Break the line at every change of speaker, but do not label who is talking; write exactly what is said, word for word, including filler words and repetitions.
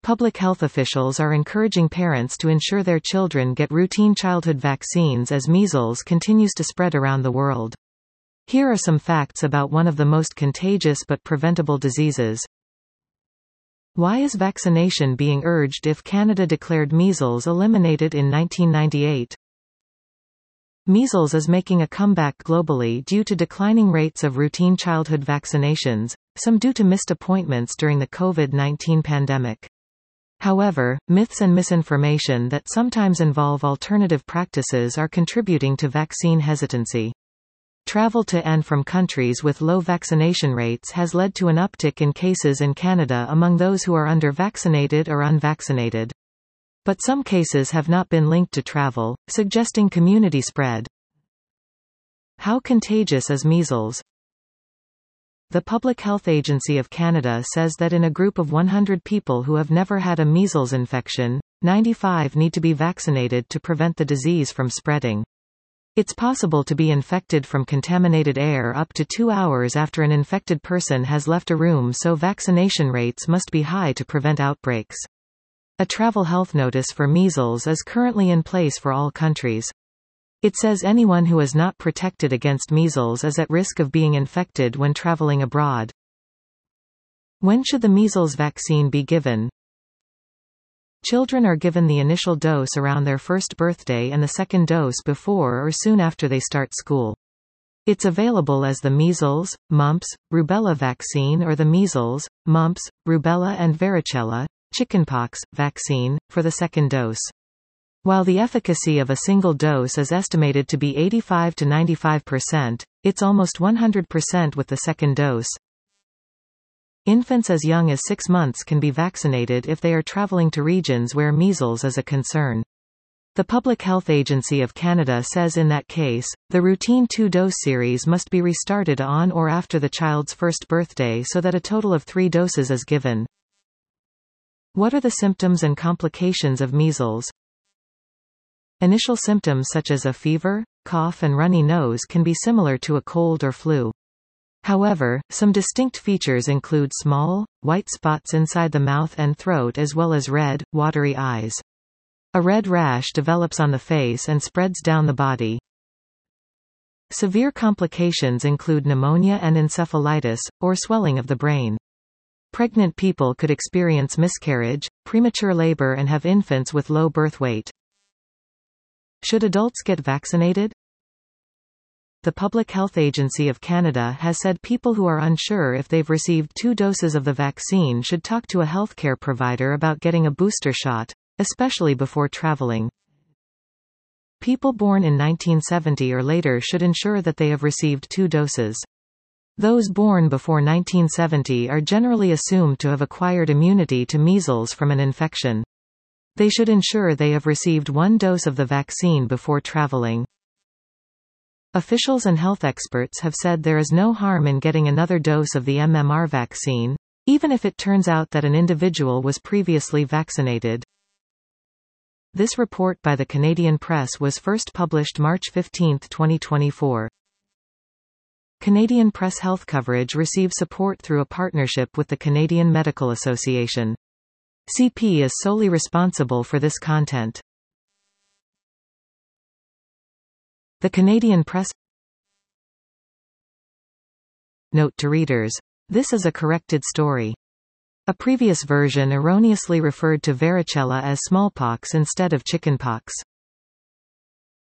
Public health officials are encouraging parents to ensure their children get routine childhood vaccines as measles continues to spread around the world. Here are some facts about one of the most contagious but preventable diseases. Why is vaccination being urged if Canada declared measles eliminated in nineteen ninety-eight? Measles is making a comeback globally due to declining rates of routine childhood vaccinations, some due to missed appointments during the COVID nineteen pandemic. However, myths and misinformation that sometimes involve alternative practices are contributing to vaccine hesitancy. Travel to and from countries with low vaccination rates has led to an uptick in cases in Canada among those who are under-vaccinated or unvaccinated. But some cases have not been linked to travel, suggesting community spread. How contagious is measles? The Public Health Agency of Canada says that in a group of one hundred people who have never had a measles infection, ninety-five need to be vaccinated to prevent the disease from spreading. It's possible to be infected from contaminated air up to two hours after an infected person has left a room, so vaccination rates must be high to prevent outbreaks. A travel health notice for measles is currently in place for all countries. It says anyone who is not protected against measles is at risk of being infected when traveling abroad. When should the measles vaccine be given? Children are given the initial dose around their first birthday and the second dose before or soon after they start school. It's available as the measles, mumps, rubella vaccine or the measles, mumps, rubella and varicella, chickenpox, vaccine, for the second dose. While the efficacy of a single dose is estimated to be eighty-five to ninety-five percent, it's almost one hundred percent with the second dose. Infants as young as six months can be vaccinated if they are traveling to regions where measles is a concern. The Public Health Agency of Canada says in that case, the routine two-dose series must be restarted on or after the child's first birthday so that a total of three doses is given. What are the symptoms and complications of measles? Initial symptoms such as a fever, cough and runny nose can be similar to a cold or flu. However, some distinct features include small, white spots inside the mouth and throat as well as red, watery eyes. A red rash develops on the face and spreads down the body. Severe complications include pneumonia and encephalitis, or swelling of the brain. Pregnant people could experience miscarriage, premature labor and have infants with low birth weight. Should adults get vaccinated? The Public Health Agency of Canada has said people who are unsure if they've received two doses of the vaccine should talk to a healthcare provider about getting a booster shot, especially before traveling. People born in nineteen seventy or later should ensure that they have received two doses. Those born before nineteen seventy are generally assumed to have acquired immunity to measles from an infection. They should ensure they have received one dose of the vaccine before traveling. Officials and health experts have said there is no harm in getting another dose of the M M R vaccine, even if it turns out that an individual was previously vaccinated. This report by the Canadian Press was first published March fifteenth twenty twenty-four. Canadian Press health coverage receives support through a partnership with the Canadian Medical Association. C P is solely responsible for this content. The Canadian Press. Note to readers. This is a corrected story. A previous version erroneously referred to varicella as smallpox instead of chickenpox.